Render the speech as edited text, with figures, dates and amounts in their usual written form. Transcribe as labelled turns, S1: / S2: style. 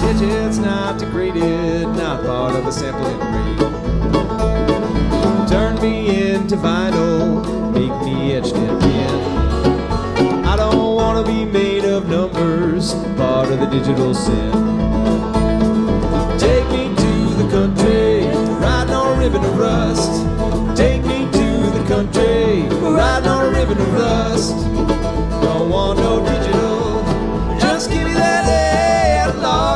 S1: digits not degraded, not part of a sampling rate. Turn me into vinyl, make me etched in pen. I don't wanna be made of numbers, part of the digital sin. Take me to the country, riding on a ribbon of rust. Take me to the country, riding on a ribbon of rust. Don't want no digital, just give me that